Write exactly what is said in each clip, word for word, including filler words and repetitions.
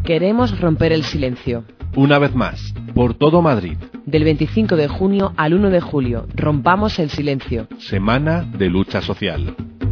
Queremos romper el silencio. Una vez más, por todo Madrid. Del veinticinco de junio al uno de julio, rompamos el silencio. Semana de lucha social.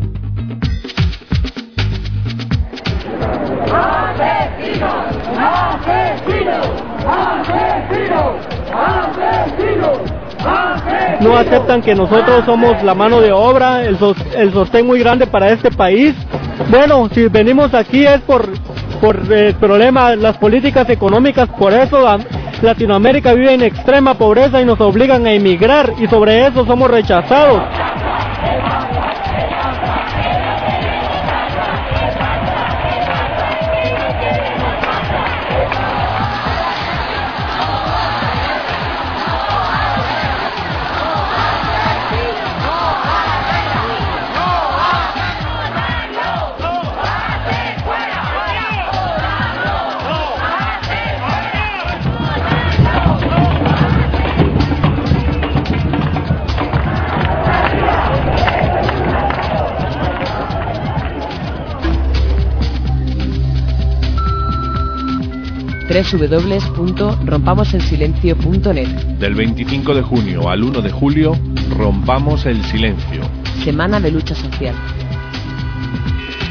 ¡Asesinos! ¡Asesinos! ¡Asesinos! ¡Asesinos! ¡Asesinos! No aceptan que nosotros somos la mano de obra, el, sos, el sostén muy grande para este país. Bueno, si venimos aquí es por, por el problema, las políticas económicas, por eso a, Latinoamérica vive en extrema pobreza y nos obligan a emigrar y sobre eso somos rechazados. doble u doble u doble u punto rompamos el silencio punto net. Del veinticinco de junio al uno de julio, rompamos el silencio. Semana de lucha social.